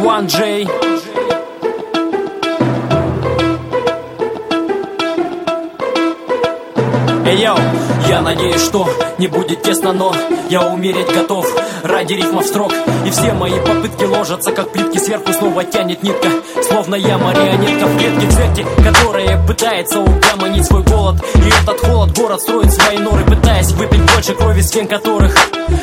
1J. Эй, йоу, я надеюсь, что не будет тесно, но я умереть готов ради рифмов строк. И все мои попытки ложатся, как плитки, сверху снова тянет нитка, словно я марионетка в клетке цветки, которая пытается угомонить свой голод. И этот холод город строит свои норы, пытаясь выпить больше крови, с вен которых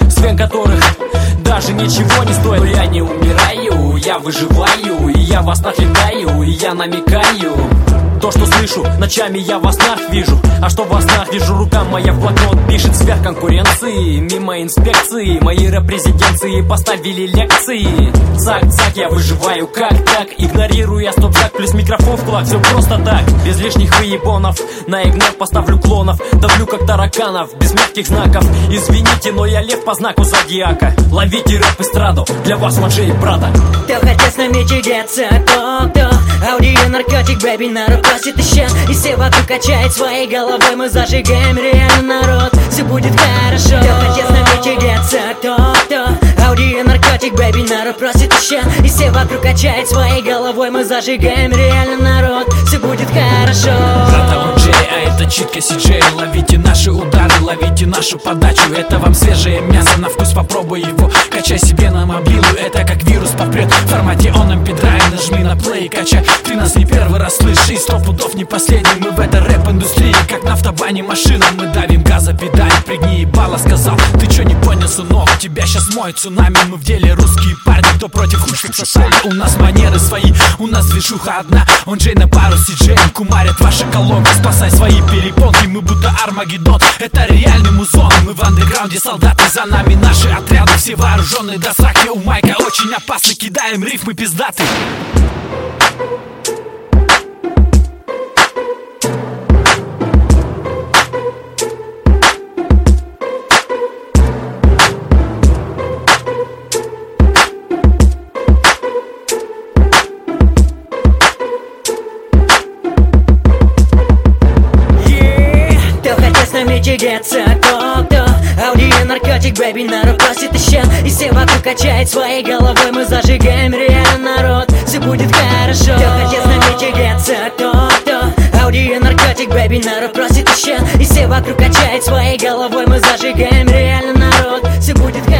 даже ничего не стоит. Но я не умираю, я выживаю, и я во снах летаю, и я намекаю. То, что слышу, ночами я во снах вижу. А что во снах вижу, рука моя в блокнот пишет. Сверх конкуренции, мимо инспекции, мои рэп-резиденции поставили лекции. Цак-цак, я выживаю, как так? Игнорирую я стоп-зак, плюс микрофон в кулак. Все просто так, без лишних выебонов. На игнор поставлю клонов, давлю как тараканов, без мягких знаков. Извините, но я лев по знаку зодиака. Ловите рэп-эстраду, для вас 1J, брата. Кто хотел с нами чудеться, кто аудио, наркотик, бэби, народ просит еще. И все вокруг качает своей головой, мы зажигаем реально народ, все будет хорошо. Кто хотел с нами чудеться, кто аудио, наркотик, бэби, народ просит еще. И все вокруг качает своей головой, мы зажигаем реально народ, все будет хорошо. Брата 1J, а это читка CJ. Ловите наши удары, ловите нашу подачу. Это вам свежее мясо, на вкус попробуй его. Качай себе на мобилу, это как вирус попрет. В формате он MP3, нажми на плей, качай. Ты нас не первый раз слышишь, и 100 пудов не последний. Мы в этой рэп-индустрии, как на автобане машина. Мы давим газа, педаль, пригни ебало, сказал. Ты чё не понял, сынок, тебя щас моет цунами. Мы в деле русские парни, кто против худших сосали. У нас манеры свои, у нас движуха одна. 1J на пару с CJ, кумарят ваши колонки. Спасай свои перепонки, мы будто Армагеддон. Это реальный музон, мы в андеграунде, солдаты за нами. Наши отряды все вооруженные до сраки. У майка очень опасно, кидаем рифмы пиздаты. Чудеться, кто аудио, наркотик, бэби, народ просит еще. И все вокруг качает своей головой, мы зажигаем реально народ, все будет хорошо. Кто хотел с нами чудеться, кто аудио, наркотик, бэби, народ просит еще. И все вокруг качает своей головой, мы зажигаем реально народ, все будет хорошо.